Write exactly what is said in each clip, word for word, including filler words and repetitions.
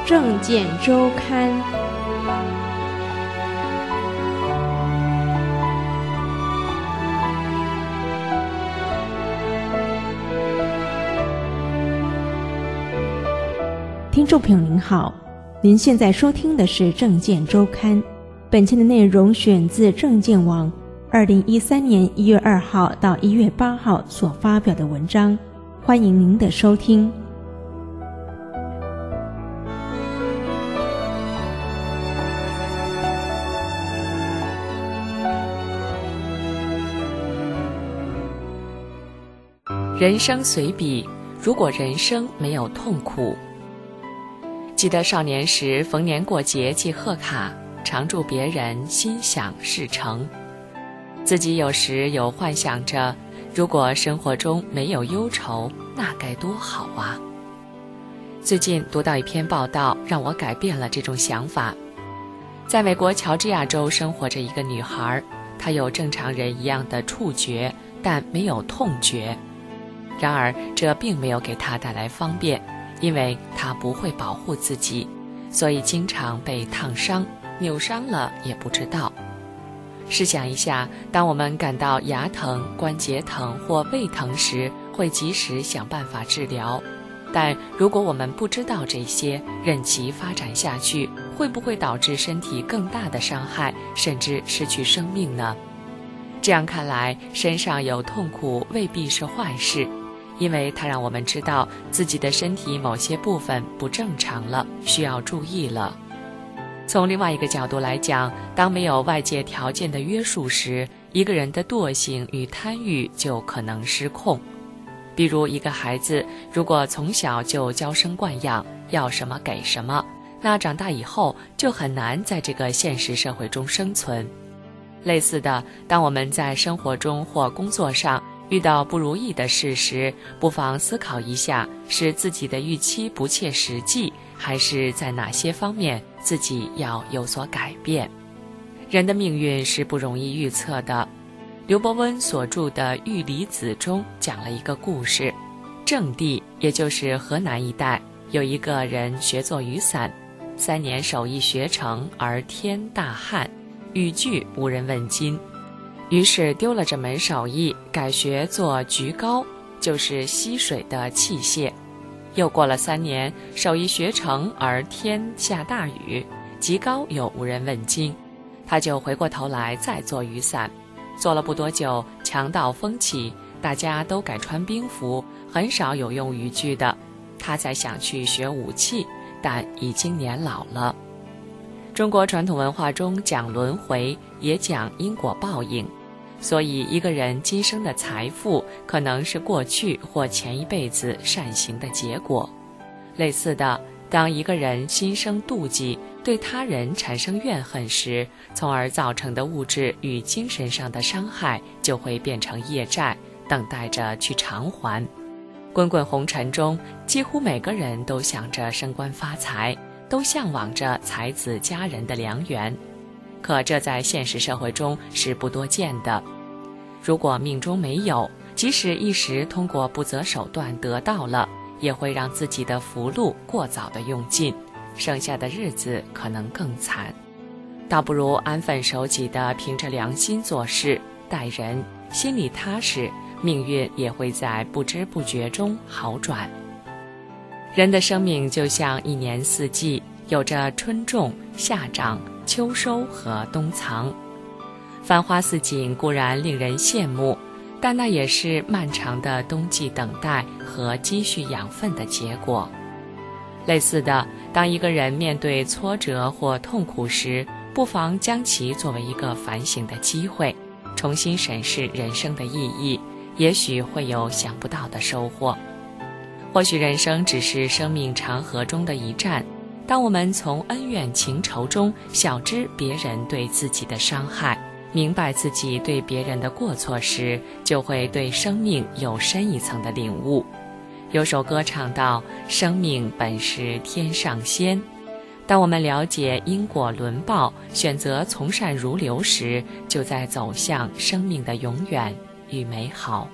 政见周刊》。听众朋友您好，您现在收听的是《政见周刊》，本期的内容选自政见网二零一三年一月二号到一月八号所发表的文章，欢迎您的收听。 人生随笔，如果人生没有痛苦。记得少年时逢年过节寄贺卡，常祝别人心想事成。自己有时有幻想着，如果生活中没有忧愁，那该多好啊！最近读到一篇报道，让我改变了这种想法。在美国乔治亚州生活着一个女孩，她有正常人一样的触觉，但没有痛觉。然而，这并没有给她带来方便，因为她不会保护自己，所以经常被烫伤，扭伤了也不知道。试想一下，当我们感到牙疼、关节疼或胃疼时，会及时想办法治疗。但如果我们不知道这些，任其发展下去，会不会导致身体更大的伤害，甚至失去生命呢？这样看来，身上有痛苦未必是坏事，因为它让我们知道自己的身体某些部分不正常了，需要注意了。从另外一个角度来讲，当没有外界条件的约束时，一个人的惰性与贪欲就可能失控。比如一个孩子，如果从小就娇生惯养，要什么给什么，那长大以后就很难在这个现实社会中生存。类似的，当我们在生活中或工作上遇到不如意的事时，不妨思考一下，是自己的预期不切实际，还是在哪些方面自己要有所改变。人的命运是不容易预测的。刘伯温所著的《玉离子》中讲了一个故事，郑地，也就是河南一带，有一个人学做雨伞，三年手艺学成，而天大旱，雨具无人问津，于是丢了这门手艺，改学做菊篙，就是吸水的器械。又过了三年，手艺学成，而天下大雨，菊篙又无人问津，他就回过头来再做雨伞。做了不多久，强盗风起，大家都改穿兵服，很少有用渔具的。他才想去学武器，但已经年老了。中国传统文化中讲轮回，也讲因果报应，所以一个人今生的财富可能是过去或前一辈子善行的结果。类似的，当一个人心生妒忌，对他人产生怨恨时，从而造成的物质与精神上的伤害就会变成业债，等待着去偿还。滚滚红尘中，几乎每个人都想着升官发财，都向往着才子佳人的良缘，可这在现实社会中是不多见的。如果命中没有，即使一时通过不择手段得到了，也会让自己的福禄过早的用尽，剩下的日子可能更惨。倒不如安分守己地凭着良心做事待人，心里踏实，命运也会在不知不觉中好转。人的生命就像一年四季，有着春种、夏长、秋收和冬藏。繁花似锦固然令人羡慕，但那也是漫长的冬季等待和积蓄养分的结果。类似的，当一个人面对挫折或痛苦时，不妨将其作为一个反省的机会，重新审视人生的意义，也许会有想不到的收获。或许人生只是生命长河中的一站，当我们从恩怨情仇中晓知别人对自己的伤害，明白自己对别人的过错时，就会对生命有深一层的领悟。有首歌唱道，生命本是天上仙。当我们了解因果轮报，选择从善如流时，就在走向生命的永远与美好。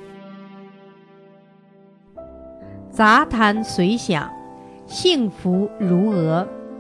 杂谈随想，幸福如鹅。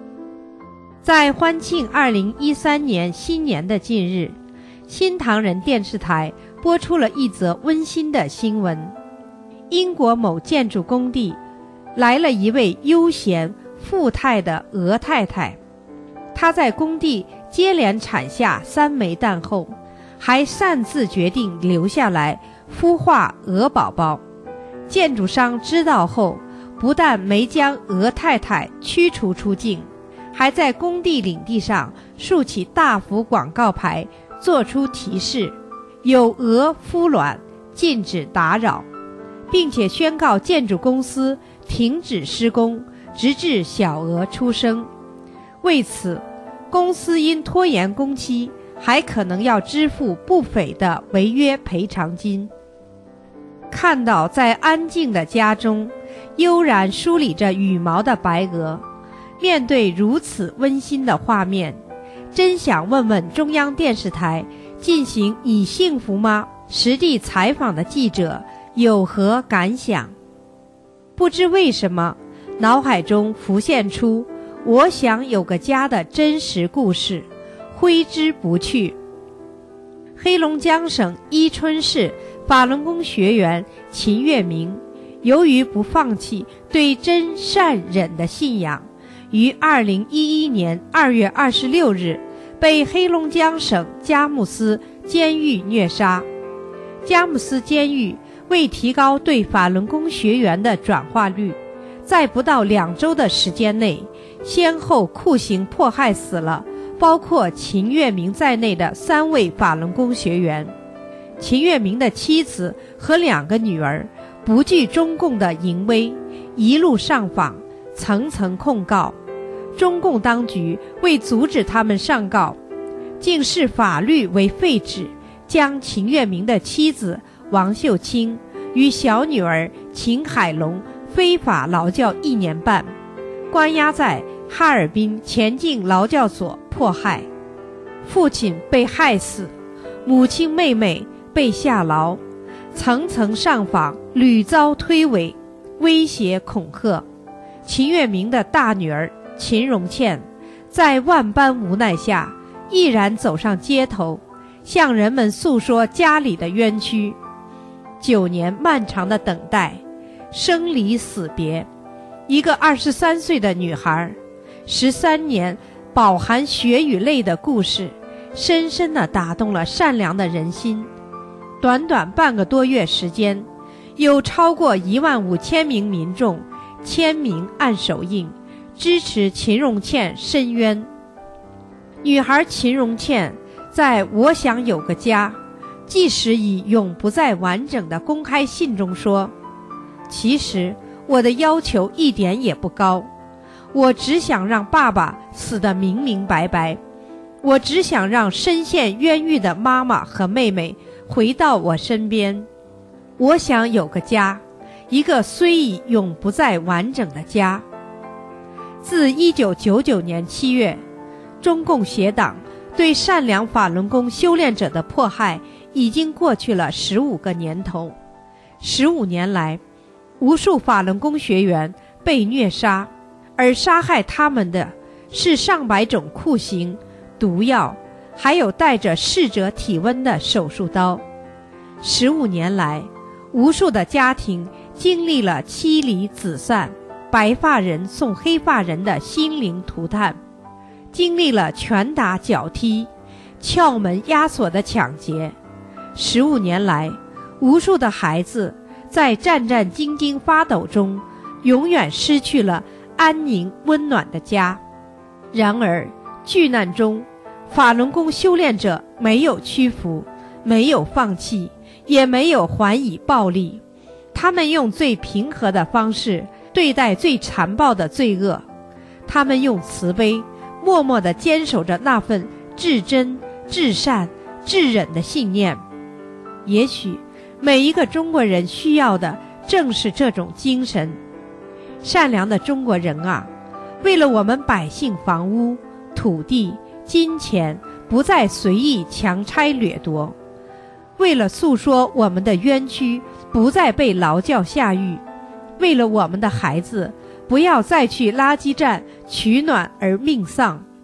在欢庆二零一三年新年的近日，新唐人电视台播出了一则温馨的新闻。英国某建筑工地来了一位悠闲富态的俄太太，她在工地接连产下三枚蛋后，还擅自决定留下来孵化鹅宝宝。建筑商知道后，不但没将鹅太太驱逐出境，还在工地领地上竖起大幅广告牌，做出提示：有鹅孵卵，禁止打扰，并且宣告建筑公司停止施工，直至小鹅出生。为此，公司因拖延工期，还可能要支付不菲的违约赔偿金。看到在安静的家中悠然梳理着羽毛的白鹅，面对如此温馨的画面，真想问问中央电视台进行你幸福吗实地采访的记者有何感想。不知为什么，脑海中浮现出我想有个家的真实故事，挥之不去。黑龙江省伊春市法轮功学员秦月明，由于不放弃对真善忍的信仰，于二零一一年二月二十六日被黑龙江省佳木斯监狱虐杀。佳木斯监狱为提高对法轮功学员的转化率，在不到两周的时间内，先后酷刑迫害死了包括秦月明在内的三位法轮功学员。秦月明的妻子和两个女儿不惧中共的淫威，一路上访，层层控告。中共当局为阻止他们上告，竟视法律为废纸，将秦月明的妻子王秀清与小女儿秦海龙非法劳教一年半，关押在哈尔滨前进劳教所迫害。父亲被害死，母亲妹妹被下牢，层层上访，屡遭推诿、威胁恐吓。秦月明的大女儿秦荣倩在万般无奈下，毅然走上街头，向人们诉说家里的冤屈。九年漫长的等待，生离死别，一个二十三岁的女孩，十三年饱含血与泪的故事，深深地打动了善良的人心。短短半个多月时间，有超过一万五千名民众签名按手印，支持秦荣倩申冤。女孩秦荣倩在我想有个家即使以永不再完整的公开信中说，其实我的要求一点也不高，我只想让爸爸死得明明白白，我只想让深陷冤狱的妈妈和妹妹回到我身边。我想有个家，一个虽已永不再完整的家。自一九九九年七月，中共邪党对善良法轮功修炼者的迫害已经过去了十五个年头。十五年来，无数法轮功学员被虐杀，而杀害他们的是上百种酷刑、毒药，还有带着逝者体温的手术刀。十五年来，无数的家庭经历了妻离子散、白发人送黑发人的心灵涂炭，经历了拳打脚踢、撬门压锁的抢劫。十五年来，无数的孩子在战战兢兢发抖中，永远失去了安宁温暖的家。然而，巨难中，法轮功修炼者没有屈服，没有放弃，也没有还以暴力。他们用最平和的方式对待最残暴的罪恶，他们用慈悲默默地坚守着那份至真、至善、至忍的信念。也许每一个中国人需要的正是这种精神。善良的中国人啊，为了我们百姓房屋、土地、金钱不再随意强拆掠夺，为了诉说我们的冤屈不再被劳教下狱，为了我们的孩子不要再去垃圾站取暖而命丧，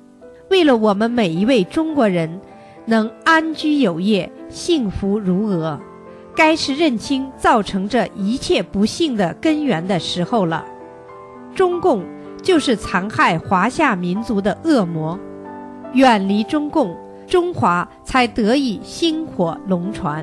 为了我们每一位中国人能安居有业、幸福如鹅，该是认清造成这一切不幸的根源的时候了。中共就是残害华夏民族的恶魔，远离中共，中华才得以薪火龙传。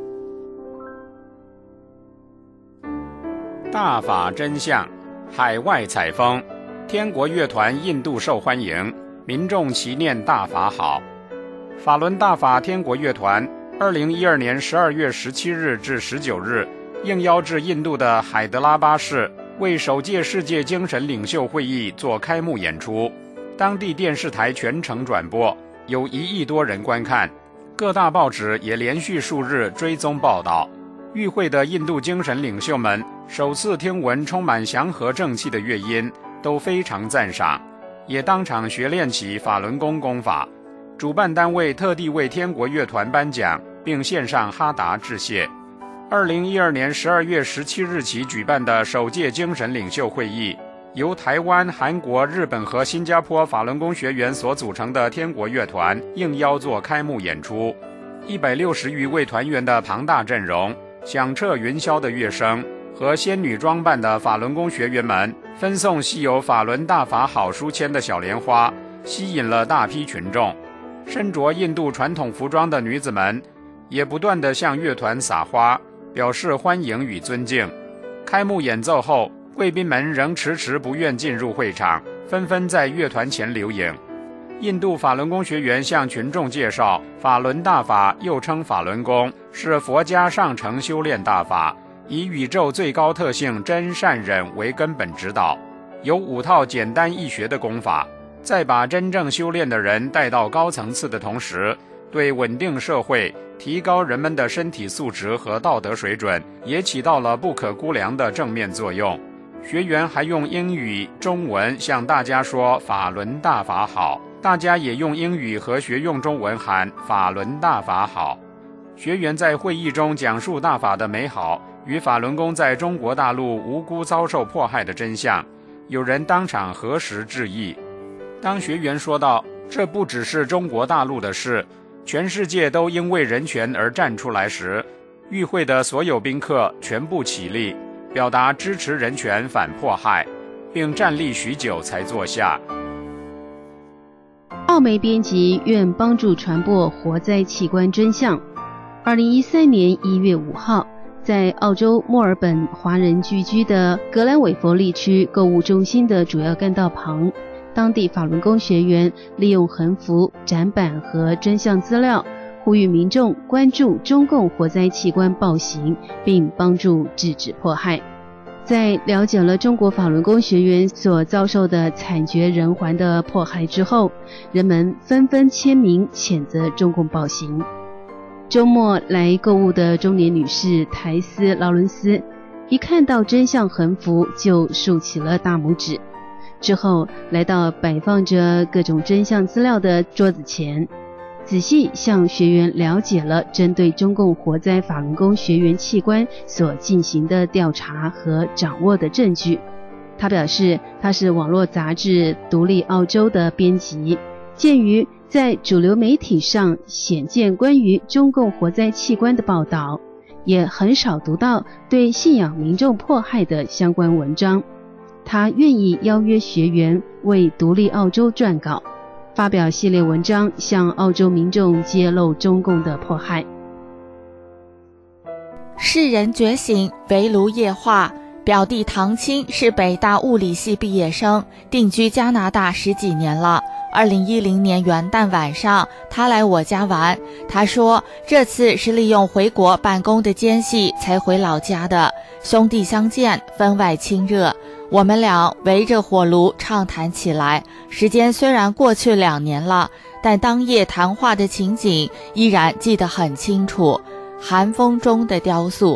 大法真相，海外采风，天国乐团印度受欢迎，民众齐念大法好。法轮大法天国乐团二零一二年十二月十七日至十九日应邀至印度的海德拉巴市，为首届世界精神领袖会议做开幕演出，当地电视台全程转播，有一亿多人观看，各大报纸也连续数日追踪报道。与会的印度精神领袖们首次听闻充满祥和正气的乐音，都非常赞赏，也当场学练起法轮功功法。主办单位特地为天国乐团颁奖，并献上哈达致谢。二零一二年十二月十七日起举办的首届精神领袖会议，由台湾、韩国、日本和新加坡法轮功学员所组成的天国乐团应邀做开幕演出。一百六十余位团员的庞大阵容，响彻云霄的乐声和仙女装扮的法轮功学员们分送系有法轮大法好书签的小莲花，吸引了大批群众。身着印度传统服装的女子们也不断地向乐团撒花，表示欢迎与尊敬。开幕演奏后，贵宾们仍迟迟不愿进入会场，纷纷在乐团前留影。印度法轮功学员向群众介绍，法轮大法又称法轮功，是佛家上乘修炼大法，以宇宙最高特性真善忍为根本指导，有五套简单易学的功法，在把真正修炼的人带到高层次的同时，对稳定社会、提高人们的身体素质和道德水准也起到了不可估量的正面作用。学员还用英语、中文向大家说法轮大法好，大家也用英语和学用中文喊法轮大法好。学员在会议中讲述大法的美好与法轮功在中国大陆无辜遭受迫害的真相，有人当场核实致意。当学员说到这不只是中国大陆的事，全世界都因为人权而站出来时，与会的所有宾客全部起立，表达支持人权反迫害，并站立许久才坐下。 澳媒编辑愿帮助传播活摘器官真相。二零一三年一月五号，在澳洲墨尔本华人聚居的格兰韦佛利区购物中心的主要干道旁，当地法轮功学员利用横幅、展板和真相资料，呼吁民众关注中共活摘器官暴行，并帮助制止迫害。在了解了中国法轮功学员所遭受的惨绝人寰的迫害之后，人们纷纷签名谴责中共暴行。周末来购物的中年女士台斯劳伦斯，一看到真相横幅就竖起了大拇指，之后来到摆放着各种真相资料的桌子前，仔细向学员了解了针对中共活摘法轮功学员器官所进行的调查和掌握的证据。他表示，他是网络杂志《独立澳洲》的编辑，鉴于在主流媒体上鲜见关于中共活摘器官的报道，也很少读到对信仰民众迫害的相关文章，他愿意邀约学员为《独立澳洲》撰稿，发表系列文章，向澳洲民众揭露中共的迫害。 世人觉醒，围炉夜话。表弟唐青是北大物理系毕业生，定居加拿大十几年了。二零一零年元旦晚上，他来我家玩。他说，这次是利用回国办公的间隙才回老家的。兄弟相见，分外亲热。我们俩围着火炉畅谈起来。时间虽然过去两年了，但当夜谈话的情景依然记得很清楚。寒风中的雕塑。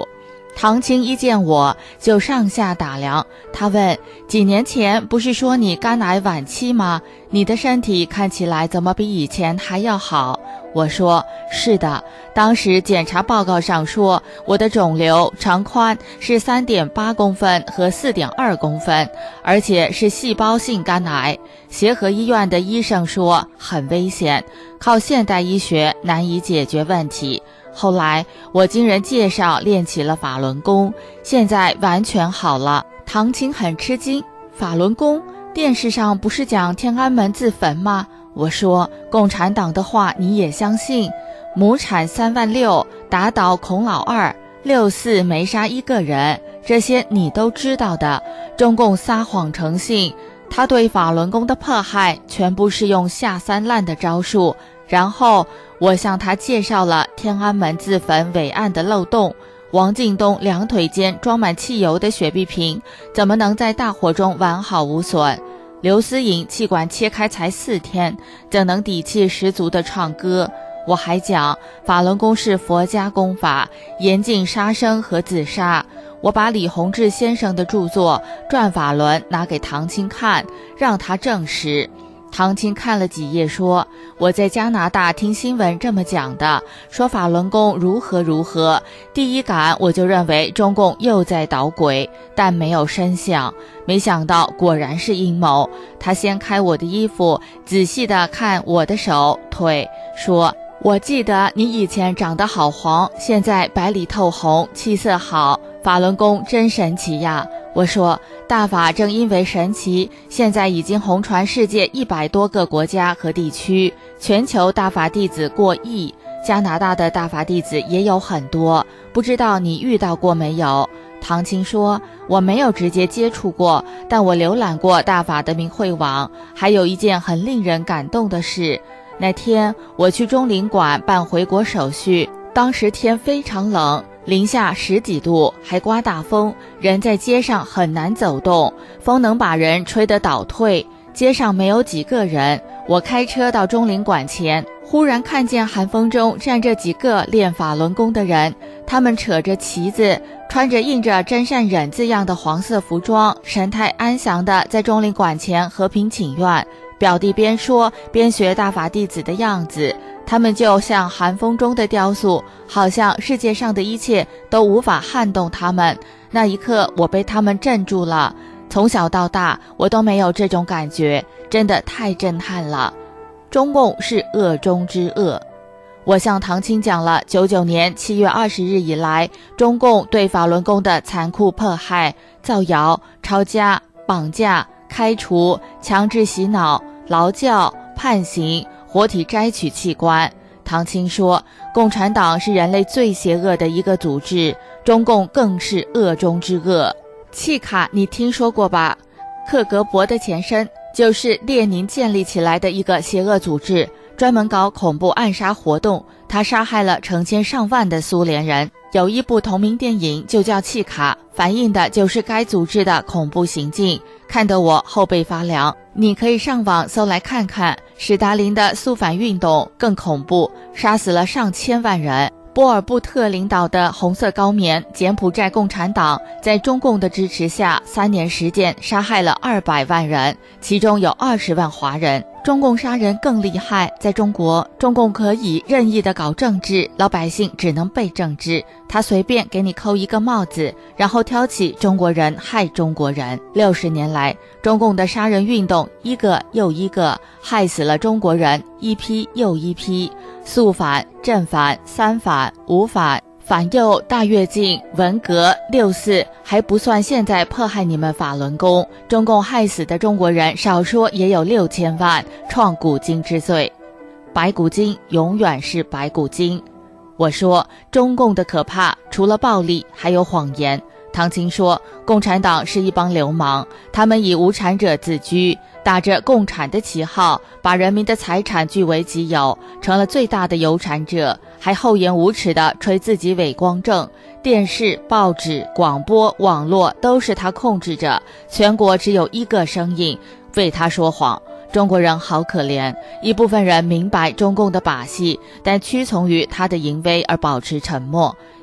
唐青一见我就上下打量，他问：几年前不是说你肝癌晚期吗？你的身体看起来怎么比以前还要好？我说：是的，当时检查报告上说我的肿瘤长宽是 三点八公分和 四点二公分，而且是细胞性肝癌。协和医院的医生说很危险，靠现代医学难以解决问题。后来我经人介绍练起了法轮功，现在完全好了。唐青很吃惊，法轮功？电视上不是讲天安门自焚吗？我说，共产党的话你也相信？亩产三万六，打倒孔老二，六四没杀一个人，这些你都知道的。中共撒谎成性，他对法轮功的迫害全部是用下三滥的招数。然后我向他介绍了天安门自焚伟案的漏洞。王敬东两腿间装满汽油的雪碧瓶怎么能在大火中完好无损？刘思颖气管切开才四天，怎能底气十足地唱歌？我还讲法轮功是佛家功法，严禁杀生和自杀。我把李洪志先生的著作《转法轮》拿给唐青看，让他证实。唐青看了几页说，我在加拿大听新闻这么讲的，说法轮功如何如何，第一感我就认为中共又在捣鬼，但没有深想，没想到果然是阴谋。他掀开我的衣服，仔细地看我的手腿，说，我记得你以前长得好黄，现在白里透红，气色好，法轮功真神奇呀。我说，大法正因为神奇，现在已经红传世界一百多个国家和地区，全球大法弟子过亿，加拿大的大法弟子也有很多，不知道你遇到过没有？唐青说，我没有直接接触过，但我浏览过大法的明慧网。还有一件很令人感动的事，那天我去中领馆办回国手续，当时天非常冷，零下十几度，还刮大风，人在街上很难走动，风能把人吹得倒退。街上没有几个人，我开车到中领馆前，忽然看见寒风中站着几个练法轮功的人，他们扯着旗子，穿着印着真善忍字样的黄色服装，神态安详地在中领馆前和平请愿。表弟边说边学大法弟子的样子，他们就像寒风中的雕塑，好像世界上的一切都无法撼动他们。那一刻我被他们镇住了，从小到大我都没有这种感觉，真的太震撼了。中共是恶中之恶。我向唐青讲了九九年七月二十日以来中共对法轮功的残酷迫害，造谣、抄家、绑架、开除、强制洗脑、劳教、判刑、活体摘取器官。唐青说，共产党是人类最邪恶的一个组织，中共更是恶中之恶。契卡你听说过吧？克格勃的前身，就是列宁建立起来的一个邪恶组织，专门搞恐怖暗杀活动，他杀害了成千上万的苏联人。有一部同名电影就叫《契卡》，反映的就是该组织的恐怖行径，看得我后背发凉。你可以上网搜来看看，史达林的肃反运动更恐怖，杀死了上千万人。波尔布特领导的红色高棉柬埔寨共产党在中共的支持下，三年时间杀害了二百万人，其中有二十万华人。中共杀人更厉害，在中国，中共可以任意的搞政治，老百姓只能被政治。他随便给你扣一个帽子，然后挑起中国人害中国人。六十年来，中共的杀人运动一个又一个，害死了中国人一批又一批。肃反、正反、三反、五反、反右、大跃进、文革、六四，还不算现在迫害你们法轮功，中共害死的中国人少说也有六千万，创古今之最。白骨精永远是白骨精。我说，中共的可怕除了暴力还有谎言。唐青说，共产党是一帮流氓，他们以无产者自居，打着共产的旗号，把人民的财产据为己有，成了最大的有产者，还厚颜无耻地吹自己伪光正。电视、报纸、广播、网络都是他控制着，全国只有一个声音，为他说谎。中国人好可怜，一部分人明白中共的把戏，但屈从于他的淫威而保持沉默；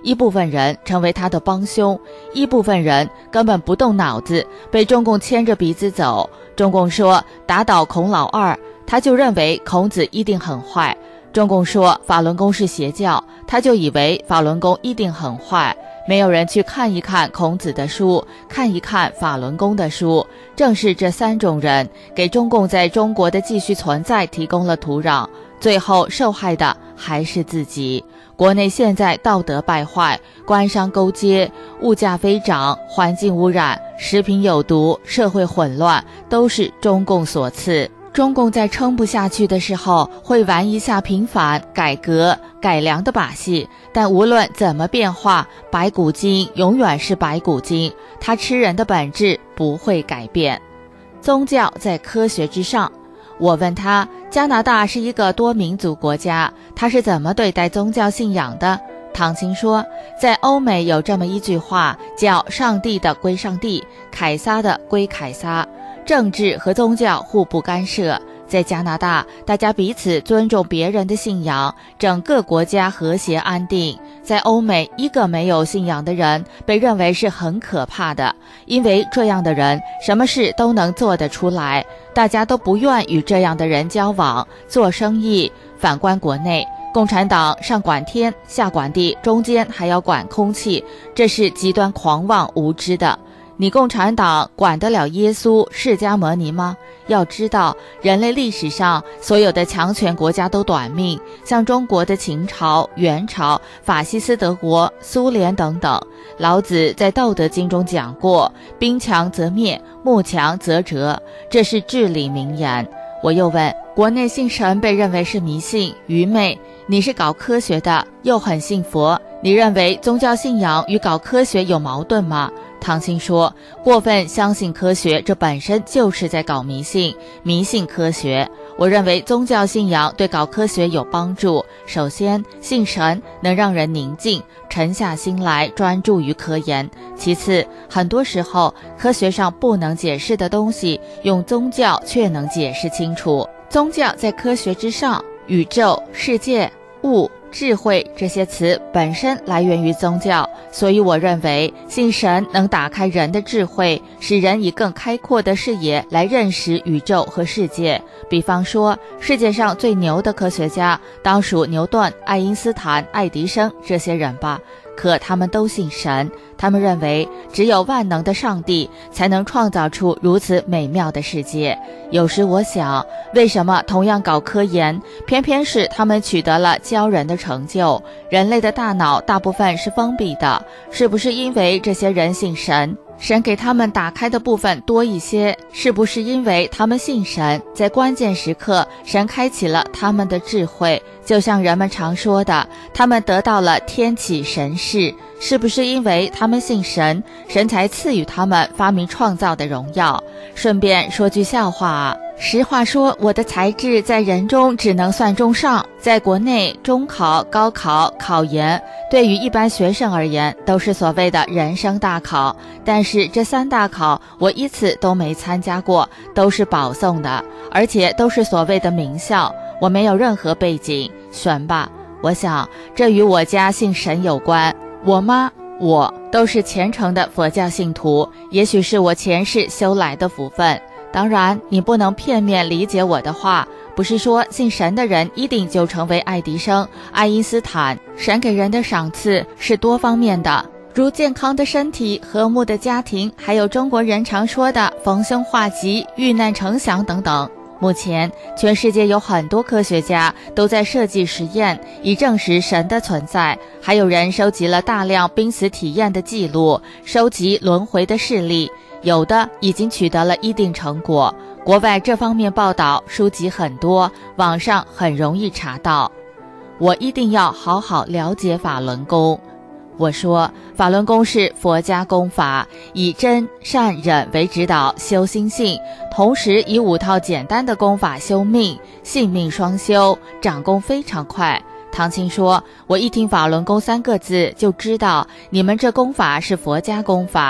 一部分人成为他的帮凶，一部分人根本不动脑子，被中共牵着鼻子走。中共说打倒孔老二，他就认为孔子一定很坏。中共说法轮功是邪教，他就以为法轮功一定很坏。没有人去看一看孔子的书，看一看法轮功的书。正是这三种人给中共在中国的继续存在提供了土壤，最后受害的还是自己。国内现在道德败坏，官商勾结，物价飞涨，环境污染，食品有毒，社会混乱，都是中共所赐。中共在撑不下去的时候，会玩一下平反、改革、改良的把戏，但无论怎么变化，白骨精永远是白骨精，它吃人的本质不会改变。宗教在科学之上。我问他，加拿大是一个多民族国家，他是怎么对待宗教信仰的？唐青说，在欧美有这么一句话，叫上帝的归上帝，凯撒的归凯撒，政治和宗教互不干涉。在加拿大，大家彼此尊重别人的信仰，整个国家和谐安定。在欧美，一个没有信仰的人被认为是很可怕的，因为这样的人什么事都能做得出来，大家都不愿与这样的人交往、做生意。反观国内，共产党上管天，下管地，中间还要管空气，这是极端狂妄无知的。你共产党管得了耶稣、释迦牟尼吗？要知道，人类历史上所有的强权国家都短命，像中国的秦朝、元朝、法西斯德国、苏联等等。老子在《道德经》中讲过，兵强则灭，木强则折，这是至理名言。我又问，国内信神被认为是迷信、愚昧，你是搞科学的，又很信佛，你认为宗教信仰与搞科学有矛盾吗？唐青说，过分相信科学，这本身就是在搞迷信，迷信科学。我认为宗教信仰对搞科学有帮助。首先，信神能让人宁静，沉下心来专注于科研。其次，很多时候科学上不能解释的东西，用宗教却能解释清楚。宗教在科学之上，宇宙、世界、物、智慧这些词本身来源于宗教，所以我认为信神能打开人的智慧，使人以更开阔的视野来认识宇宙和世界。比方说，世界上最牛的科学家当属牛顿、爱因斯坦、爱迪生这些人吧，可他们都信神，他们认为只有万能的上帝才能创造出如此美妙的世界。有时我想，为什么同样搞科研，偏偏是他们取得了骄人的成就？人类的大脑大部分是封闭的，是不是因为这些人信神，神给他们打开的部分多一些？是不是因为他们信神，在关键时刻神开启了他们的智慧？就像人们常说的，他们得到了天启神视，是不是因为他们信神，神才赐予他们发明创造的荣耀？顺便说句笑话啊，实话说，我的才智在人中只能算中上。在国内，中考、高考、考研对于一般学生而言都是所谓的人生大考，但是这三大考我一次都没参加过，都是保送的，而且都是所谓的名校，我没有任何背景。选吧，我想这与我家信神有关。我妈我都是虔诚的佛教信徒，也许是我前世修来的福分。当然，你不能片面理解我的话，不是说信神的人一定就成为爱迪生、爱因斯坦。神给人的赏赐是多方面的，如健康的身体、和睦的家庭，还有中国人常说的逢凶化吉、遇难成祥等等。目前，全世界有很多科学家都在设计实验，以证实神的存在。还有人收集了大量濒死体验的记录，收集轮回的事例，有的已经取得了一定成果。国外这方面报道书籍很多，网上很容易查到。我一定要好好了解法轮功。我说，法轮功是佛家功法，以真善忍为指导修心性，同时以五套简单的功法修命，性命双修，长功非常快。唐青说，我一听法轮功三个字就知道你们这功法是佛家功法。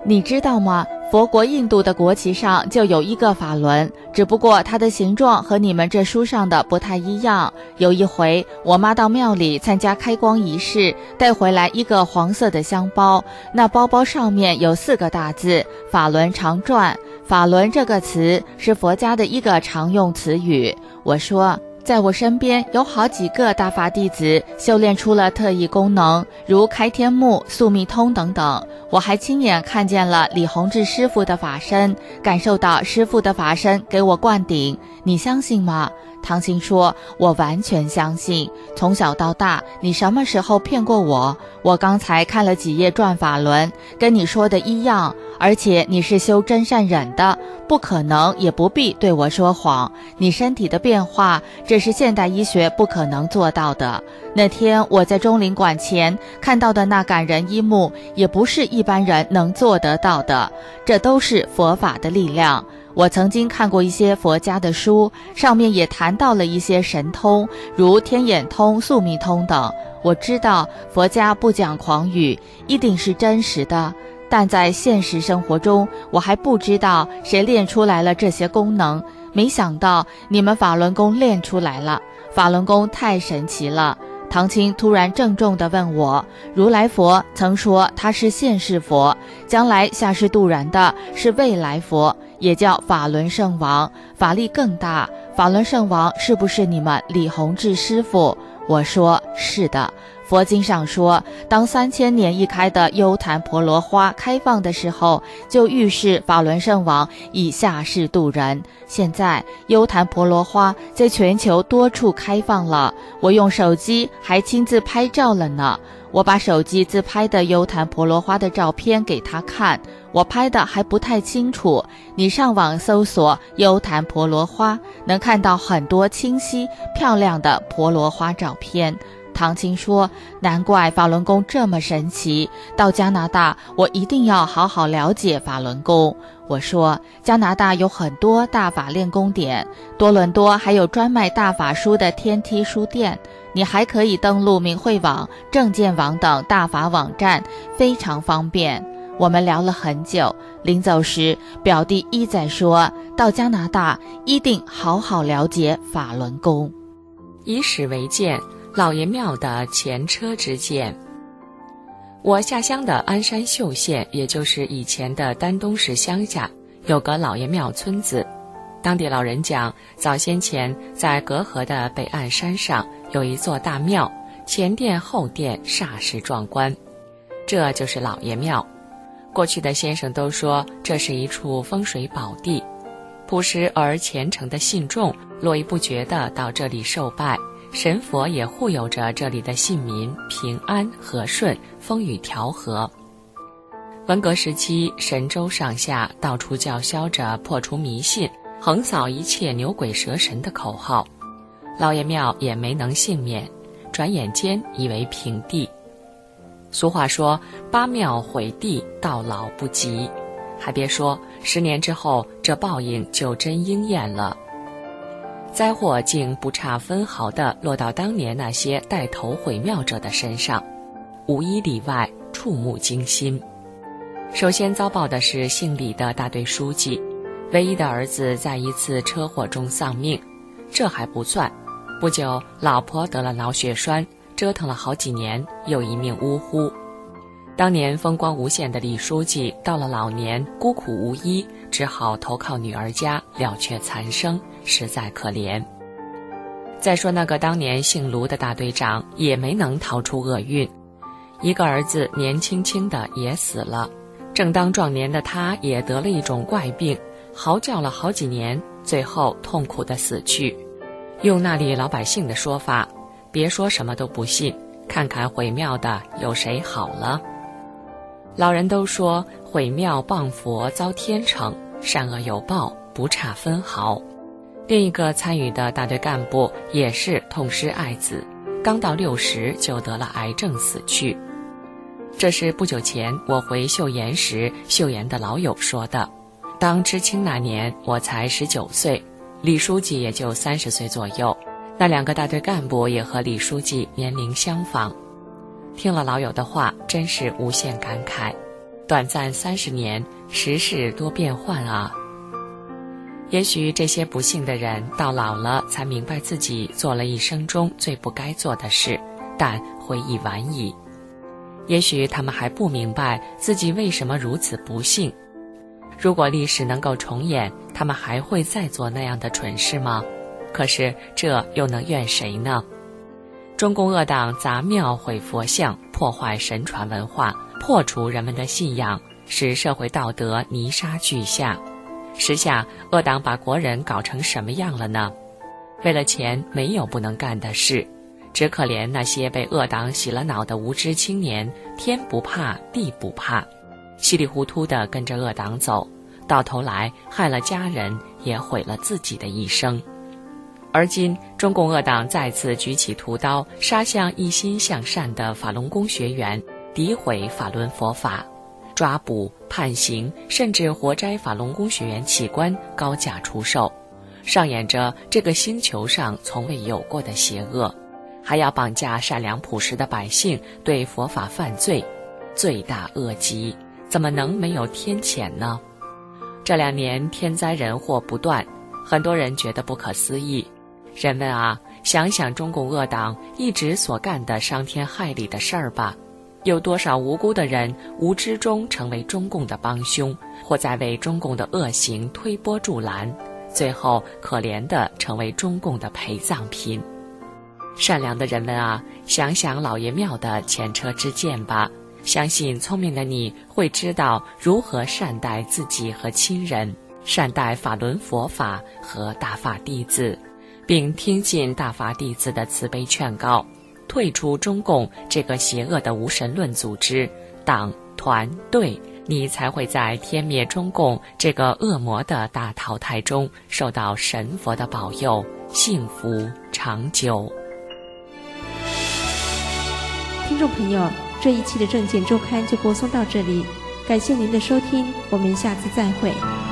你知道吗？佛国印度的国旗上就有一个法轮，只不过它的形状和你们这书上的不太一样。有一回，我妈到庙里参加开光仪式，带回来一个黄色的香包，那包包上面有四个大字“法轮常转”。法轮这个词是佛家的一个常用词语。我说，在我身边有好几个大法弟子修炼出了特异功能，如开天目、宿密通等等。我还亲眼看见了李洪志师父的法身，感受到师父的法身给我灌顶。你相信吗？唐青说，我完全相信。从小到大，你什么时候骗过我？我刚才看了几页转法轮，跟你说的一样。而且你是修真善忍的，不可能也不必对我说谎。你身体的变化，这是现代医学不可能做到的。那天我在钟灵馆前看到的那感人一幕，也不是一般人能做得到的，这都是佛法的力量。我曾经看过一些佛家的书，上面也谈到了一些神通，如天眼通、宿密通等。我知道佛家不讲诳语，一定是真实的。但在现实生活中，我还不知道谁练出来了这些功能。没想到你们法轮功练出来了，法轮功太神奇了。唐青突然郑重地问我，如来佛曾说他是现世佛，将来下世度人的是未来佛，也叫法轮圣王，法力更大。法轮圣王是不是你们李洪志师父？我说是的。佛经上说，当三千年一开的优昙婆罗花开放的时候，就预示法轮圣王以下世度人。现在优昙婆罗花在全球多处开放了，我用手机还亲自拍照了呢。我把手机自拍的优昙婆罗花的照片给他看，我拍的还不太清楚，你上网搜索优昙婆罗花，能看到很多清晰漂亮的婆罗花照片。唐青说，难怪法轮功这么神奇，到加拿大我一定要好好了解法轮功。我说，加拿大有很多大法练功点，多伦多还有专卖大法书的天梯书店，你还可以登录明慧网、正见网等大法网站，非常方便。我们聊了很久，临走时表弟一再说，到加拿大一定好好了解法轮功。 以史为鉴，老爷庙的前车之鉴。我下乡的鞍山秀县，也就是以前的丹东市乡下，有个老爷庙村子。当地老人讲，早先前在隔河的北岸山上有一座大庙，前殿后殿煞是壮观，这就是老爷庙。过去的先生都说，这是一处风水宝地，朴实而虔诚的信众络绎不绝地到这里受拜，神佛也护佑着这里的信民平安和顺，风雨调和。文革时期，神州上下到处叫嚣着破除迷信，横扫一切牛鬼蛇神的口号，老爷庙也没能幸免，转眼间夷为平地。俗话说，八庙毁地，到老不及。还别说，十年之后，这报应就真应验了。灾祸竟不差分毫地落到当年那些带头毁庙者的身上，无一例外，触目惊心。首先遭报的是姓李的大队书记，唯一的儿子在一次车祸中丧命。这还不算，不久老婆得了脑血栓，折腾了好几年，又一命呜呼。当年风光无限的李书记，到了老年孤苦无依，只好投靠女儿家，了却残生，实在可怜。再说那个当年姓卢的大队长，也没能逃出厄运，一个儿子年轻轻的也死了，正当壮年的他也得了一种怪病，嚎叫了好几年，最后痛苦的死去。用那里老百姓的说法，别说什么都不信，看看毁庙的有谁好了。老人都说，毁庙谤佛遭天惩，善恶有报，不差分毫。另一个参与的大队干部也是痛失爱子，刚到六十就得了癌症死去。这是不久前我回岫岩时，岫岩的老友说的。当知青那年，我才十九岁，李书记也就三十岁左右，那两个大队干部也和李书记年龄相仿。听了老友的话，真是无限感慨。 短暂三十年，时事多变幻啊。也许这些不幸的人到老了才明白自己做了一生中最不该做的事，但悔已晚矣。也许他们还不明白自己为什么如此不幸。如果历史能够重演，他们还会再做那样的蠢事吗？可是这又能怨谁呢？中共恶党砸庙毁佛像，破坏神传文化，破除人们的信仰，使社会道德泥沙俱下。时下恶党把国人搞成什么样了呢？为了钱，没有不能干的事，只可怜那些被恶党洗了脑的无知青年，天不怕地不怕，稀里糊涂地跟着恶党走，到头来害了家人，也毁了自己的一生。而今中共恶党再次举起屠刀，杀向一心向善的法轮功学员，诋毁法轮佛法，抓捕、判刑，甚至活摘法轮功学员器官高价出售，上演着这个星球上从未有过的邪恶，还要绑架善良朴实的百姓，对佛法犯罪，罪大恶极，怎么能没有天谴呢？这两年天灾人祸不断，很多人觉得不可思议。人们啊，想想中共恶党一直所干的伤天害理的事儿吧，有多少无辜的人无知中成为中共的帮凶，或在为中共的恶行推波助澜，最后可怜的成为中共的陪葬品。善良的人们啊，想想老爷庙的前车之鉴吧，相信聪明的你会知道如何善待自己和亲人，善待法轮佛法和大法弟子，并听信大法弟子的慈悲劝告，退出中共这个邪恶的无神论组织、党、团、队，你才会在天灭中共这个恶魔的大淘汰中受到神佛的保佑，幸福长久。 听众朋友，这一期的证件周刊就播送到这里，感谢您的收听，我们下次再会。